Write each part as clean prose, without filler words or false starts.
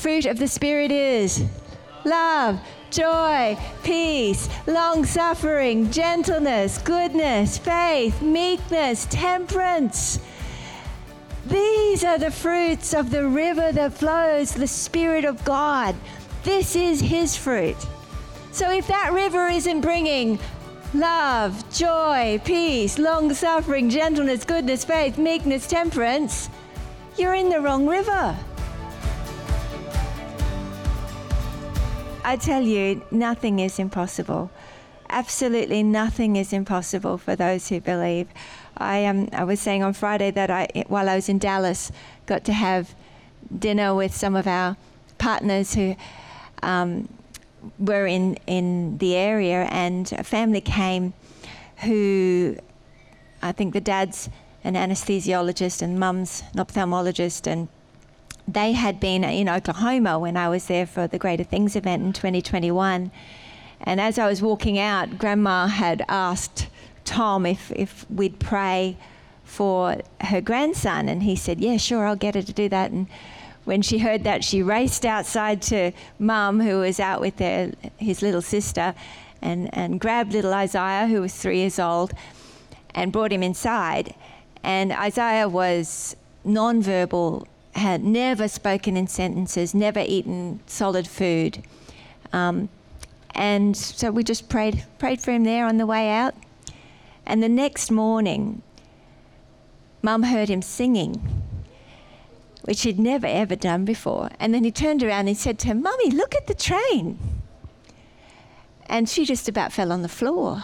fruit of the Spirit is? Love, joy, peace, long-suffering, gentleness, goodness, faith, meekness, temperance. These are the fruits of the river that flows, the Spirit of God. This is His fruit. So if that river isn't bringing love, joy, peace, long-suffering, gentleness, goodness, faith, meekness, temperance, you're in the wrong river. I tell you, nothing is impossible. Absolutely nothing is impossible for those who believe. I was saying on Friday that while I was in Dallas, got to have dinner with some of our partners who were in the area, and a family came who, I think the dad's an anesthesiologist and mum's an ophthalmologist, and they had been in Oklahoma when I was there for the Greater Things event in 2021. And as I was walking out, Grandma had asked Tom if we'd pray for her grandson, and he said, yeah, sure, I'll get her to do that. And when she heard that, she raced outside to Mum, who was out with his little sister, and grabbed little Isaiah, who was 3 years old, and brought him inside. And Isaiah was nonverbal, had never spoken in sentences, never eaten solid food. And so we just prayed for him there on the way out. And the next morning, Mum heard him singing, which he'd never ever done before. And then he turned around and he said to her, Mummy, look at the train. And she just about fell on the floor.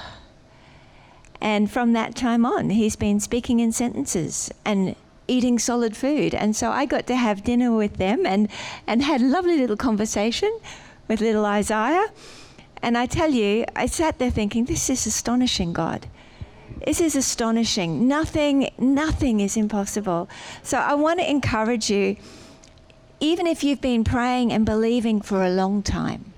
And from that time on, he's been speaking in sentences and eating solid food. And so I got to have dinner with them and had a lovely little conversation with little Isaiah. And I tell you, I sat there thinking, this is astonishing, God. This is astonishing. Nothing is impossible. So I want to encourage you, even if you've been praying and believing for a long time,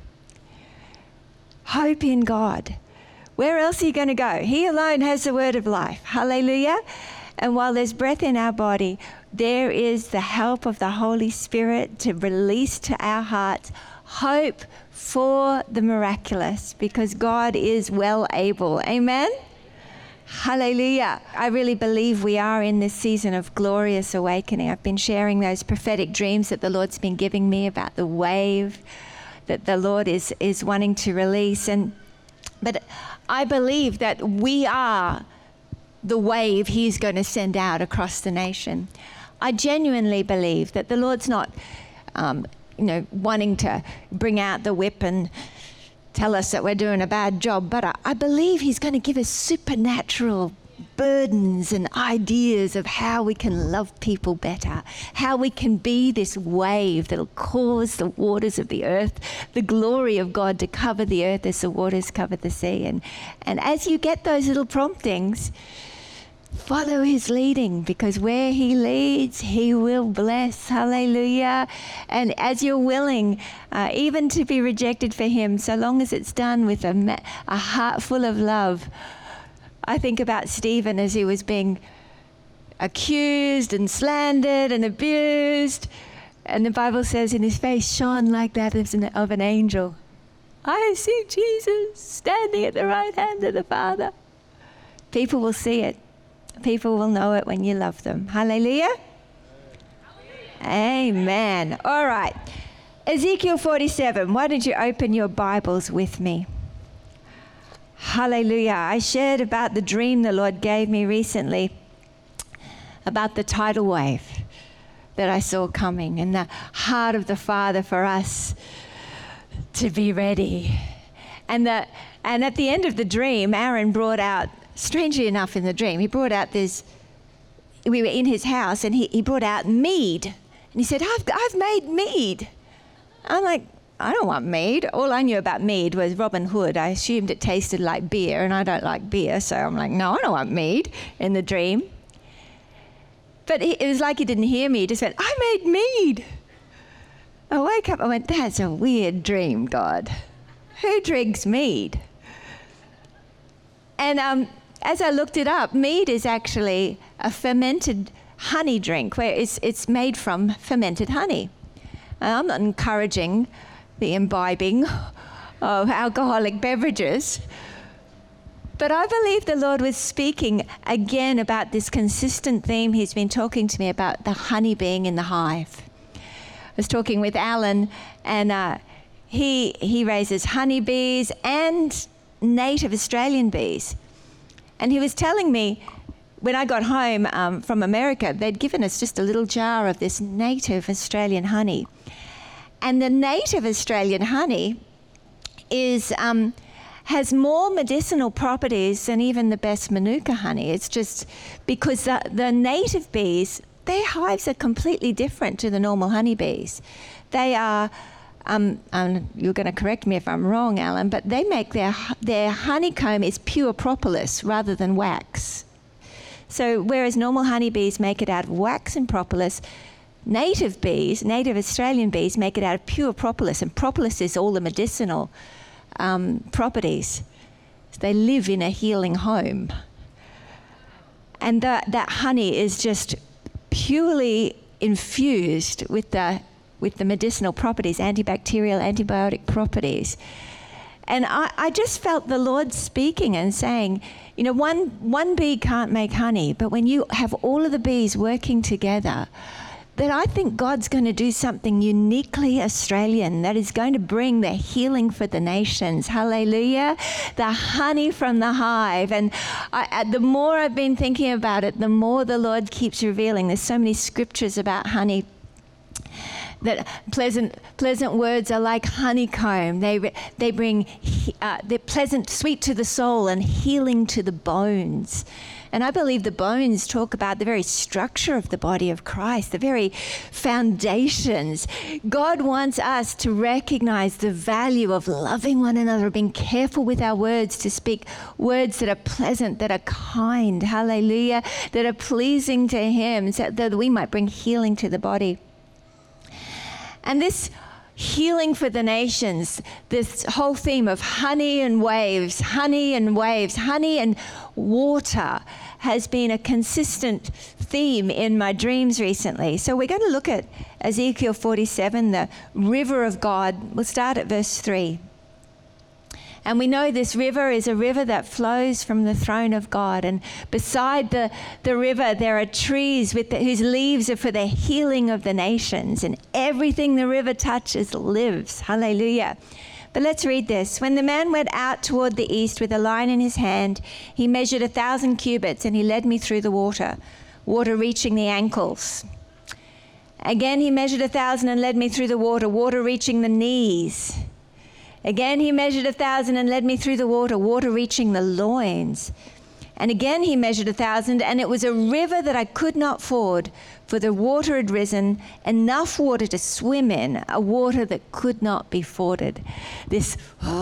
hope in God. Where else are you going to go? He alone has the word of life. Hallelujah. And while there's breath in our body, there is the help of the Holy Spirit to release to our hearts hope for the miraculous, because God is well able. Amen? Hallelujah. I really believe we are in this season of glorious awakening. I've been sharing those prophetic dreams that the Lord's been giving me about the wave that the Lord is wanting to release. But I believe that we are the wave He's going to send out across the nation. I genuinely believe that the Lord's not wanting to bring out the whip and tell us that we're doing a bad job, but I believe He's going to give us supernatural burdens and ideas of how we can love people better, how we can be this wave that'll cause the waters of the earth, the glory of God to cover the earth as the waters cover the sea. And as you get those little promptings, follow His leading, because where He leads, He will bless. Hallelujah. And as you're willing, even to be rejected for Him, so long as it's done with a heart full of love. I think about Stephen as he was being accused and slandered and abused. And the Bible says in his face shone like that of an angel. I see Jesus standing at the right hand of the Father. People will see it. People will know it when you love them. Hallelujah. Amen. All right. Ezekiel 47. Why don't you open your Bibles with me? Hallelujah. I shared about the dream the Lord gave me recently about the tidal wave that I saw coming, and the heart of the Father for us to be ready. And at the end of the dream, Aaron brought out, strangely enough in the dream, he brought out this, we were in his house, and he brought out mead. And he said, I've made mead. I'm like, I don't want mead. All I knew about mead was Robin Hood. I assumed it tasted like beer, and I don't like beer, so I'm like, no, I don't want mead in the dream. But it was like he didn't hear me. He just went, I made mead. I woke up, I went, that's a weird dream, God. Who drinks mead? And as I looked it up, mead is actually a fermented honey drink, where it's made from fermented honey. I'm not encouraging the imbibing of alcoholic beverages. But I believe the Lord was speaking again about this consistent theme he's been talking to me about, the honey being in the hive. I was talking with Alan, and he raises honeybees and native Australian bees. And he was telling me, when I got home from America, they'd given us just a little jar of this native Australian honey. And the native Australian honey has more medicinal properties than even the best Manuka honey. It's just because the native bees, their hives are completely different to the normal honeybees. They are, you're going to correct me if I'm wrong, Alan, but they make their honeycomb is pure propolis rather than wax. So whereas normal honeybees make it out of wax and propolis, native Australian bees make it out of pure propolis, and propolis is all the medicinal properties. So they live in a healing home. And that honey is just purely infused with the medicinal properties, antibacterial, antibiotic properties. And I just felt the Lord speaking and saying, you know, one bee can't make honey, but when you have all of the bees working together, that I think God's going to do something uniquely Australian that is going to bring the healing for the nations. Hallelujah. The honey from the hive. And the more I've been thinking about it, the more the Lord keeps revealing. There's so many scriptures about honey, that pleasant words are like honeycomb. They bring, they're pleasant, sweet to the soul and healing to the bones. And I believe the bones talk about the very structure of the body of Christ, the very foundations. God wants us to recognize the value of loving one another, being careful with our words, to speak words that are pleasant, that are kind, hallelujah, that are pleasing to Him, so that we might bring healing to the body. And this healing for the nations, this whole theme of honey and waves, honey and waves, honey and water has been a consistent theme in my dreams recently. So we're going to look at Ezekiel 47, the river of God. We'll start at verse 3. And we know this river is a river that flows from the throne of God. And beside the river, there are trees whose leaves are for the healing of the nations. And everything the river touches lives. Hallelujah. But let's read this. When the man went out toward the east with a line in his hand, he measured 1,000 cubits, and he led me through the water reaching the ankles. Again, he measured 1,000 and led me through the water reaching the knees. Again, he measured 1,000 and led me through the water reaching the loins. And again, he measured 1,000, and it was a river that I could not ford, for the water had risen, enough water to swim in, a water that could not be forded. This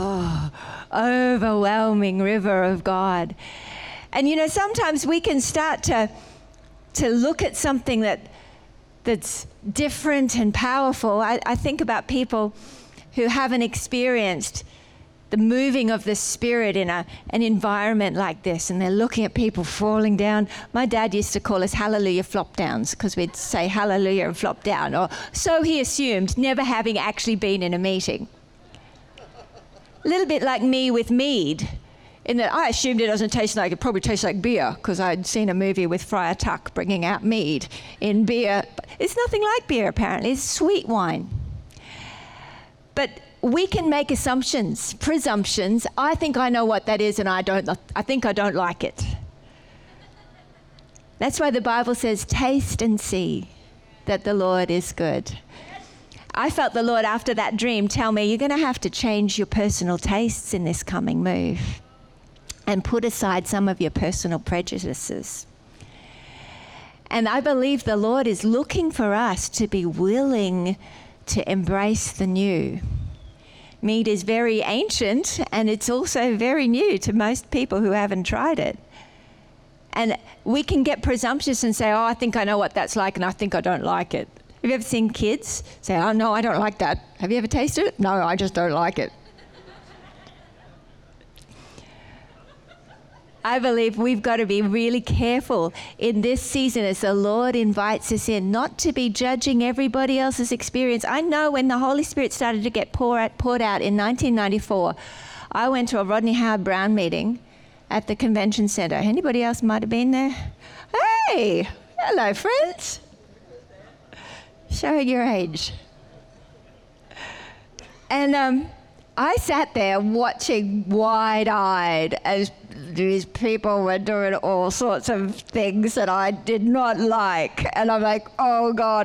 overwhelming river of God. And you know, sometimes we can start to look at something that's different and powerful. I think about people who haven't experienced the moving of the Spirit in an environment like this, and they're looking at people falling down. My dad used to call us hallelujah flop downs, because we'd say hallelujah and flop down, or so he assumed, never having actually been in a meeting. A little bit like me with mead, in that I assumed it doesn't taste like, it probably tastes like beer, because I'd seen a movie with Friar Tuck bringing out mead in beer. It's nothing like beer, apparently. It's sweet wine. But we can make assumptions, presumptions. I think I know what that is, and I think I don't like it. That's why the Bible says, taste and see that the Lord is good. I felt the Lord after that dream tell me, you're going to have to change your personal tastes in this coming move and put aside some of your personal prejudices. And I believe the Lord is looking for us to be willing to embrace the new. Mead is very ancient, and it's also very new to most people who haven't tried it. And we can get presumptuous and say, oh, I think I know what that's like, and I think I don't like it. Have you ever seen kids say, oh, no, I don't like that? Have you ever tasted it? No, I just don't like it. I believe we've got to be really careful in this season as the Lord invites us in, not to be judging everybody else's experience. I know when the Holy Spirit started to get poured out in 1994, I went to a Rodney Howard-Browne meeting at the convention center. Anybody else might have been there? Hey, hello, friends. Showing your age. And I sat there watching wide-eyed as these people were doing all sorts of things that I did not like. And I'm like, oh God,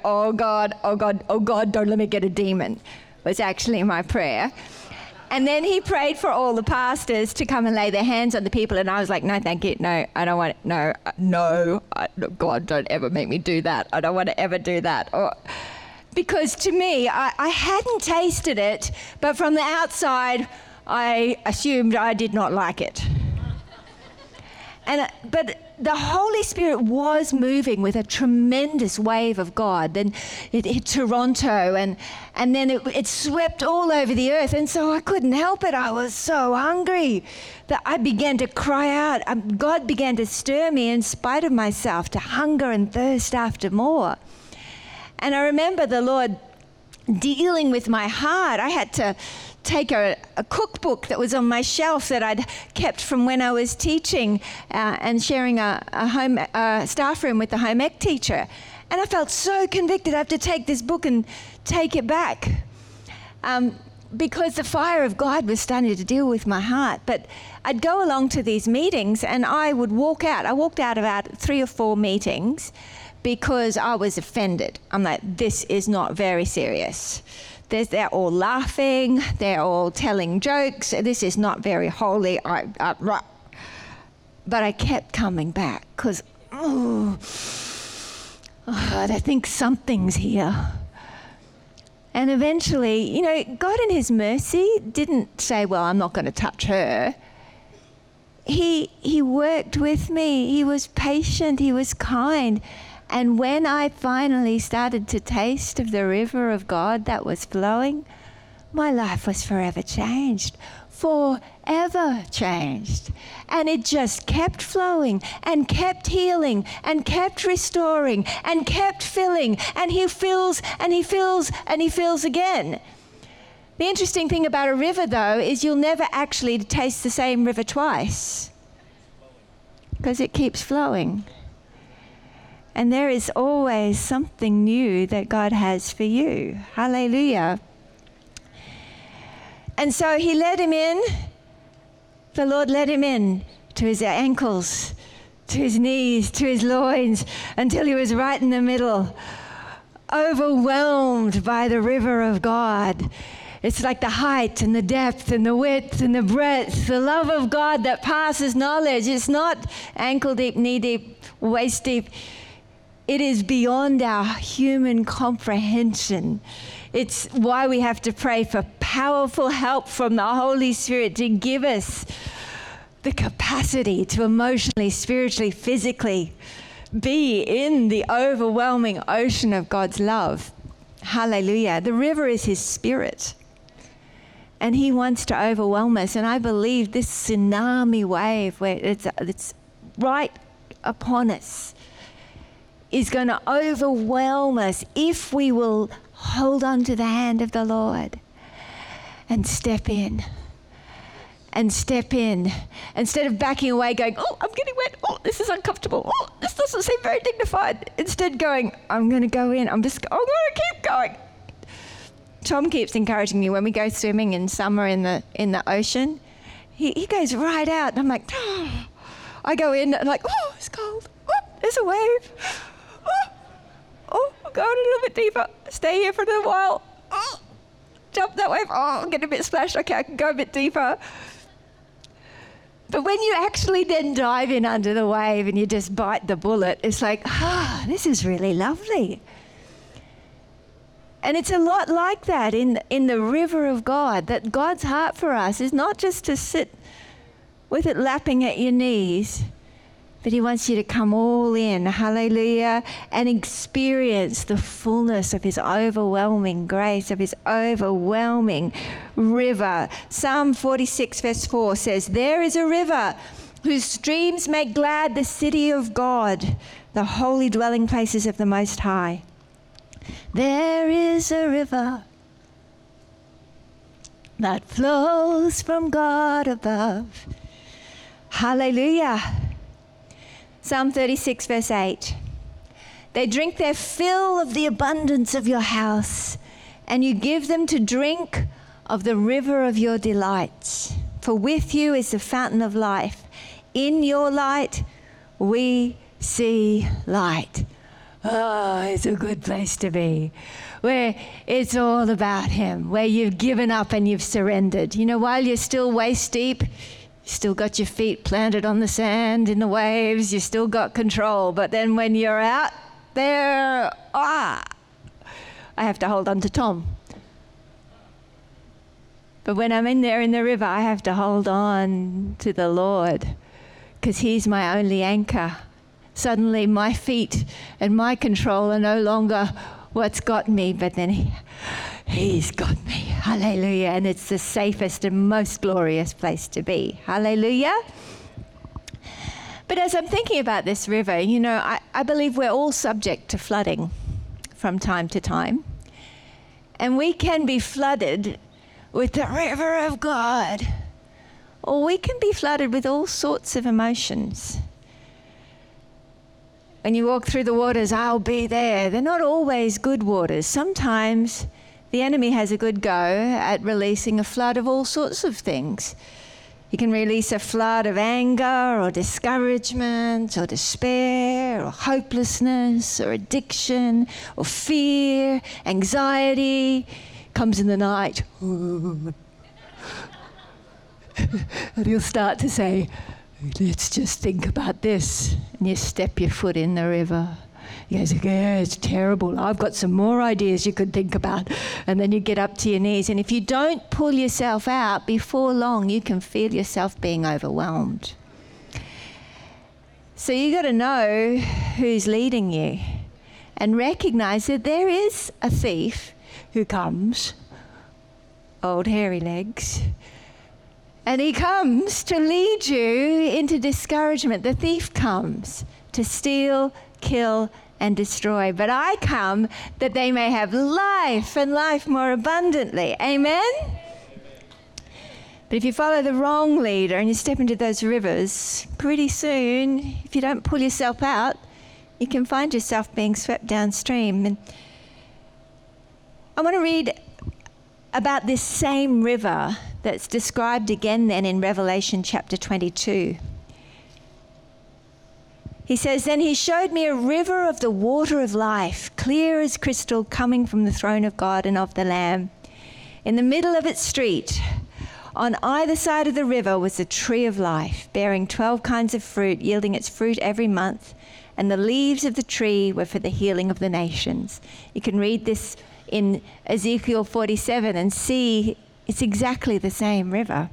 don't let me get a demon, was actually my prayer. And then he prayed for all the pastors to come and lay their hands on the people. And I was like, no, thank you. No, I don't want it. No, God, don't ever make me do that. I don't want to ever do that. Because to me, I hadn't tasted it, but from the outside, I assumed I did not like it. But the Holy Spirit was moving with a tremendous wave of God. Then it hit Toronto, and then it swept all over the earth. And so I couldn't help it. I was so hungry that I began to cry out. God began to stir me in spite of myself to hunger and thirst after more. And I remember the Lord dealing with my heart. I had to take a cookbook that was on my shelf that I'd kept from when I was teaching and sharing a staff room with the home ec teacher. And I felt so convicted. I have to take this book and take it back because the fire of God was starting to deal with my heart. But I'd go along to these meetings and I would walk out. I walked out about 3 or 4 meetings because I was offended. I'm like, this is not very serious. They're all laughing, they're all telling jokes. This is not very holy. But I kept coming back because, I think something's here. And eventually, God in his mercy didn't say, well, I'm not going to touch her. He worked with me. He was patient. He was kind. And when I finally started to taste of the river of God that was flowing, my life was forever changed. Forever changed. And it just kept flowing and kept healing and kept restoring and kept filling. And he fills and he fills and he fills again. The interesting thing about a river, though, is you'll never actually taste the same river twice because it keeps flowing. And there is always something new that God has for you. Hallelujah. And so he led him in. The Lord led him in to his ankles, to his knees, to his loins, until he was right in the middle, overwhelmed by the river of God. It's like the height and the depth and the width and the breadth, the love of God that passes knowledge. It's not ankle deep, knee deep, waist deep. It is beyond our human comprehension. It's why we have to pray for powerful help from the Holy Spirit to give us the capacity to emotionally, spiritually, physically be in the overwhelming ocean of God's love. Hallelujah. The river is his spirit. And he wants to overwhelm us. And I believe this tsunami wave where it's right upon us is going to overwhelm us if we will hold on to the hand of the Lord and step in. And step in. Instead of backing away going, oh, I'm getting wet. Oh, this is uncomfortable. Oh, this doesn't seem very dignified. Instead going, I'm going to go in. I'm going to keep going. Tom keeps encouraging me when we go swimming in summer in the ocean. He goes right out. And I'm like, oh. I go in and I'm like, oh, it's cold. Oh, there's a wave. Oh, go in a little bit deeper. Stay here for a little while. Oh, jump that wave. Oh, I'll get a bit splashed. Okay, I can go a bit deeper. But when you actually then dive in under the wave and you just bite the bullet, it's like, this is really lovely. And it's a lot like that in the river of God, that God's heart for us is not just to sit with it lapping at your knees, but he wants you to come all in, hallelujah, and experience the fullness of his overwhelming grace, of his overwhelming river. Psalm 46 verse 4 says, there is a river whose streams make glad the city of God, the holy dwelling places of the Most High. There is a river that flows from God above. Hallelujah. Psalm 36, verse 8. They drink their fill of the abundance of your house, and you give them to drink of the river of your delights. For with you is the fountain of life. In your light we see light. Oh, it's a good place to be, where it's all about him, where you've given up and you've surrendered. You know, while you're still waist deep, you still got your feet planted on the sand in the waves, you still got control. But then when you're out there, I have to hold on to Tom. But when I'm in there in the river, I have to hold on to the Lord, because he's my only anchor. Suddenly my feet and my control are no longer what's got me, but then he's got me. Hallelujah. And it's the safest and most glorious place to be. Hallelujah. But as I'm thinking about this river, you know, I believe we're all subject to flooding from time to time. And we can be flooded with the river of God, or we can be flooded with all sorts of emotions. When you walk through the waters, I'll be there. They're not always good waters. Sometimes the enemy has a good go at releasing a flood of all sorts of things. He can release a flood of anger or discouragement or despair or hopelessness or addiction or fear, anxiety. Comes in the night. And he'll start to say, let's just think about this. And you step your foot in the river. He goes, yeah, it's terrible. I've got some more ideas you could think about. And then you get up to your knees. And if you don't pull yourself out, before long, you can feel yourself being overwhelmed. So you got to know who's leading you and recognize that there is a thief who comes, old hairy legs, and he comes to lead you into discouragement. The thief comes to steal, kill, and destroy. But I come that they may have life and life more abundantly. Amen? But if you follow the wrong leader and you step into those rivers, pretty soon, if you don't pull yourself out, you can find yourself being swept downstream. And I want to read about this same river that's described again then in Revelation chapter 22. He says, then he showed me a river of the water of life, clear as crystal, coming from the throne of God and of the Lamb. In the middle of its street, on either side of the river, was the tree of life, bearing 12 kinds of fruit, yielding its fruit every month. And the leaves of the tree were for the healing of the nations. You can read this in Ezekiel 47 and see it's exactly the same river.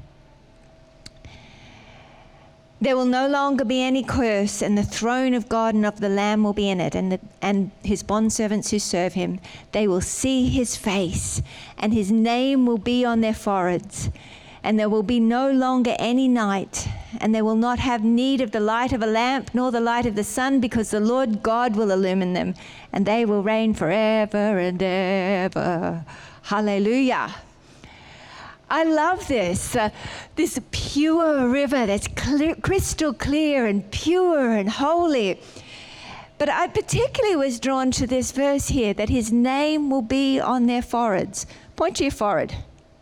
There will no longer be any curse, and the throne of God and of the Lamb will be in it, and his bondservants who serve him. They will see his face, and his name will be on their foreheads. And there will be no longer any night, and they will not have need of the light of a lamp, nor the light of the sun, because the Lord God will illumine them, and they will reign forever and ever. Hallelujah. I love this pure river that's crystal clear and pure and holy. But I particularly was drawn to this verse here, that his name will be on their foreheads. Point to your forehead.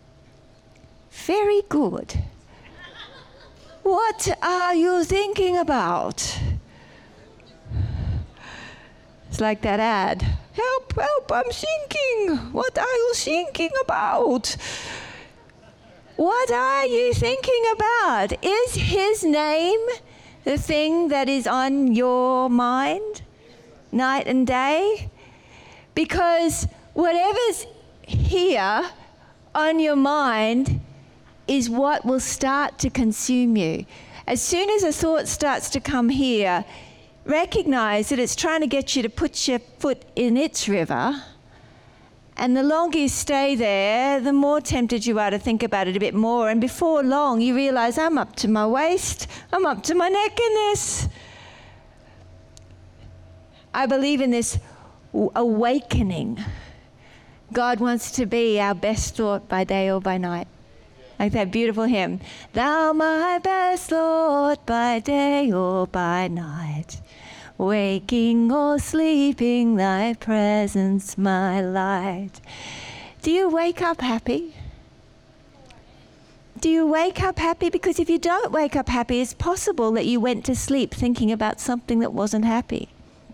Very good. What are you thinking about? It's like that ad. Help, help, I'm sinking. What are you thinking about? What are you thinking about? Is his name the thing that is on your mind night and day? Because whatever's here on your mind is what will start to consume you. As soon as a thought starts to come here, recognize that it's trying to get you to put your foot in its river, And the longer you stay there, the more tempted you are to think about it a bit more. And before long, you realize, I'm up to my waist. I'm up to my neck in this. I believe in this awakening. God wants to be our best thought by day or by night. Like that beautiful hymn. Thou my best thought by day or by night. Waking or sleeping, thy presence my light. Do you wake up happy? Do you wake up happy? Because if you don't wake up happy, it's possible that you went to sleep thinking about something that wasn't happy.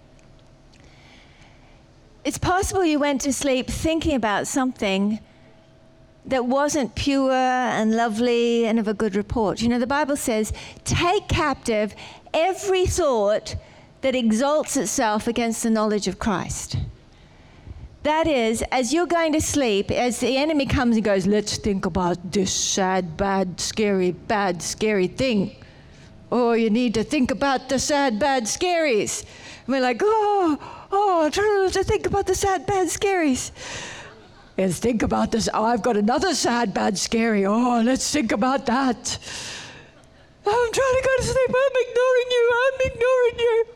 It's possible you went to sleep thinking about something that wasn't pure and lovely and of a good report. You know, the Bible says, take captive every thought that exalts itself against the knowledge of Christ. That is, as you're going to sleep, as the enemy comes and goes, let's think about this sad, bad, scary thing. Oh, you need to think about the sad, bad, scaries. And we're like, I'm trying to think about the sad, bad, scaries. Let's think about this. Oh, I've got another sad, bad, scary. Oh, let's think about that. I'm trying to go to sleep. I'm ignoring you.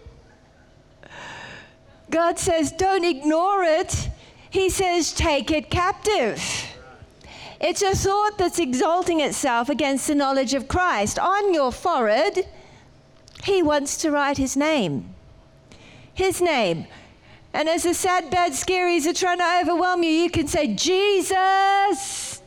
God says, don't ignore it. He says, take it captive. It's a thought that's exalting itself against the knowledge of Christ. On your forehead, he wants to write his name. His name. And as the sad, bad, scaries are trying to overwhelm you, you can say, Jesus,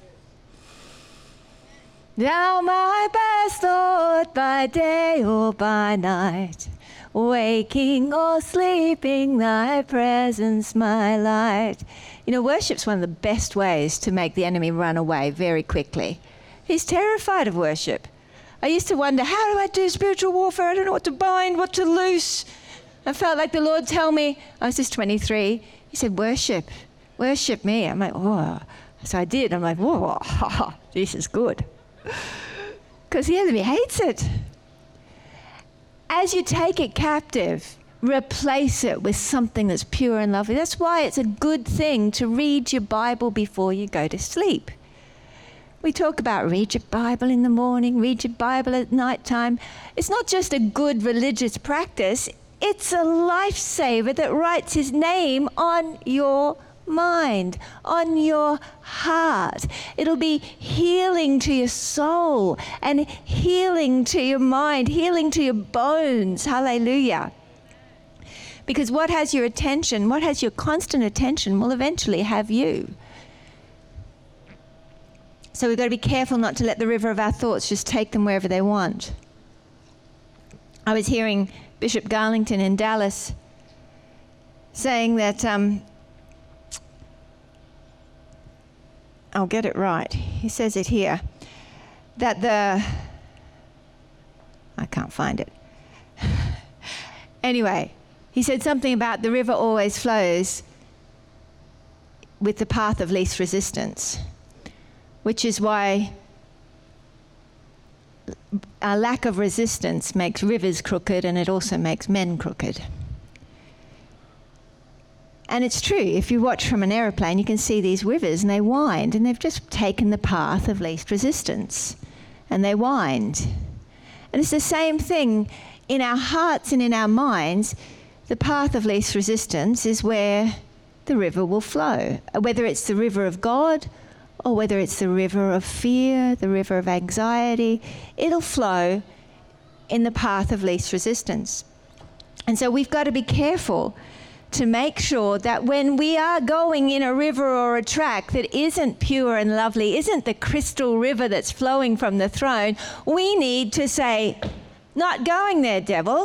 thou my best thought by day or by night. Waking or sleeping, thy presence my light. You know, worship's one of the best ways to make the enemy run away very quickly. He's terrified of worship. I used to wonder, how do I do spiritual warfare? I don't know what to bind, what to loose. I felt like the Lord tell me, I was just 23, he said, worship me. I'm like, oh. So I did. I'm like, whoa, this is good. Because the enemy hates it. As you take it captive, replace it with something that's pure and lovely. That's why it's a good thing to read your Bible before you go to sleep. We talk about read your Bible in the morning, read your Bible at night time. It's not just a good religious practice. It's a lifesaver that writes his name on your mind, on your heart. It'll be healing to your soul and healing to your mind, healing to your bones. Hallelujah. Because what has your attention, what has your constant attention will eventually have you. So we've got to be careful not to let the river of our thoughts just take them wherever they want. I was hearing Bishop Garlington in Dallas saying that I'll get it right. He says it here, that I can't find it. Anyway, he said something about the river always flows with the path of least resistance, which is why a lack of resistance makes rivers crooked, and it also makes men crooked. And it's true, if you watch from an aeroplane, you can see these rivers and they wind, and they've just taken the path of least resistance, and they wind. And it's the same thing in our hearts and in our minds. The path of least resistance is where the river will flow, whether it's the river of God or whether it's the river of fear, the river of anxiety. It'll flow in the path of least resistance. And so we've got to be careful to make sure that when we are going in a river or a track that isn't pure and lovely, isn't the crystal river that's flowing from the throne, we need to say, not going there, devil.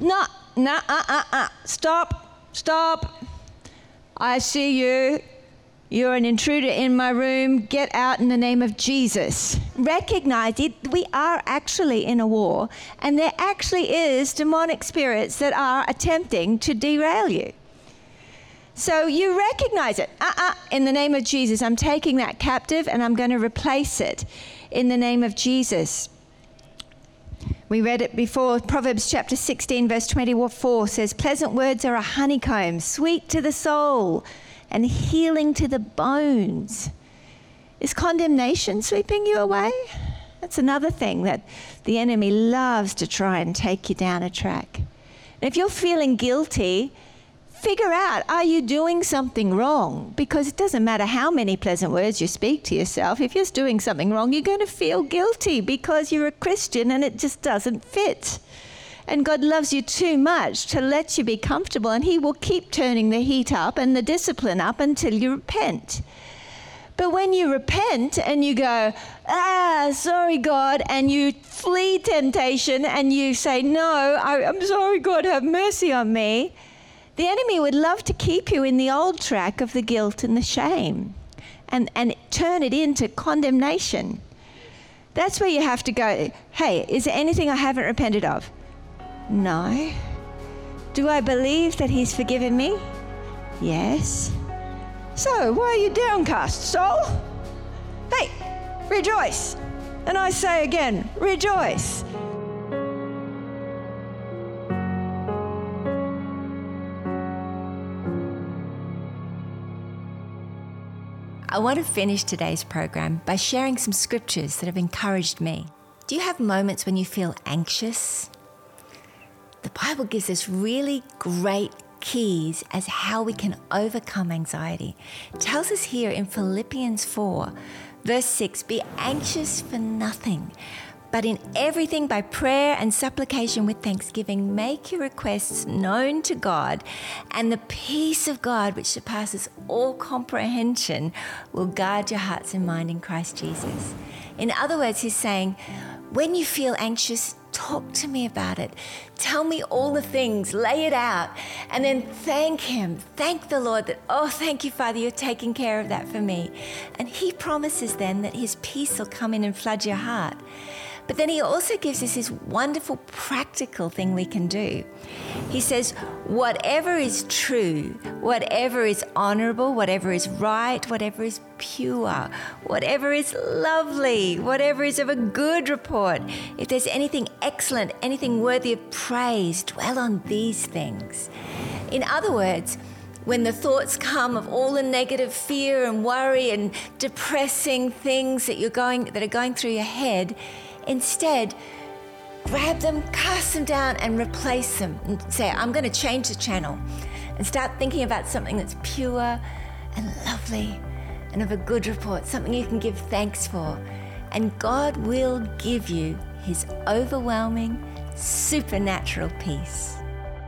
Stop. I see you. You're an intruder in my room. Get out in the name of Jesus. Recognize it. We are actually in a war, and there actually is demonic spirits that are attempting to derail you. So you recognize it. In the name of Jesus, I'm taking that captive and I'm going to replace it in the name of Jesus. We read it before. Proverbs chapter 16, verse 24 says, pleasant words are a honeycomb, sweet to the soul and healing to the bones. Is condemnation sweeping you away? That's another thing that the enemy loves to try and take you down a track. And if you're feeling guilty, figure out, are you doing something wrong? Because it doesn't matter how many pleasant words you speak to yourself. If you're doing something wrong, you're going to feel guilty because you're a Christian and it just doesn't fit. And God loves you too much to let you be comfortable, and he will keep turning the heat up and the discipline up until you repent. But when you repent and you go, sorry, God, and you flee temptation and you say, no, I'm sorry, God, have mercy on me, the enemy would love to keep you in the old track of the guilt and the shame and turn it into condemnation. That's where you have to go, hey, is there anything I haven't repented of? No. Do I believe that he's forgiven me? Yes. So, why are you downcast, soul? Hey, rejoice. And I say again, rejoice. I want to finish today's program by sharing some scriptures that have encouraged me. Do you have moments when you feel anxious? The Bible gives us really great keys as how we can overcome anxiety. It tells us here in Philippians 4, verse 6, be anxious for nothing, but in everything by prayer and supplication with thanksgiving, make your requests known to God, and the peace of God, which surpasses all comprehension, will guard your hearts and mind in Christ Jesus. In other words, he's saying, when you feel anxious, talk to me about it. Tell me all the things, lay it out, and then thank him. Thank the Lord that, thank you, Father, you're taking care of that for me. And he promises then that his peace will come in and flood your heart. But then he also gives us this wonderful practical thing we can do. He says, whatever is true, whatever is honorable, whatever is right, whatever is pure, whatever is lovely, whatever is of a good report, if there's anything excellent, anything worthy of praise, dwell on these things. In other words, when the thoughts come of all the negative fear and worry and depressing things that are going through your head, instead, grab them, cast them down, and replace them. And say, I'm going to change the channel and start thinking about something that's pure and lovely and of a good report, something you can give thanks for. And God will give you his overwhelming, supernatural peace.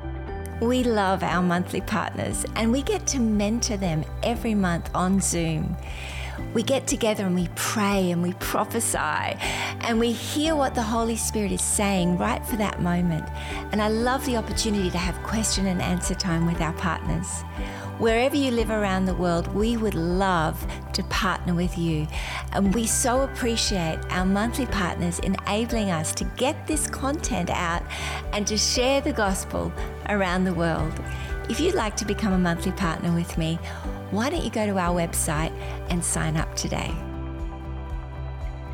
We love our monthly partners, and we get to mentor them every month on Zoom. We get together and we pray and we prophesy and we hear what the Holy Spirit is saying right for that moment. And I love the opportunity to have question and answer time with our partners. Wherever you live around the world, we would love to partner with you. And we so appreciate our monthly partners enabling us to get this content out and to share the gospel around the world. If you'd like to become a monthly partner with me, why don't you go to our website and sign up today?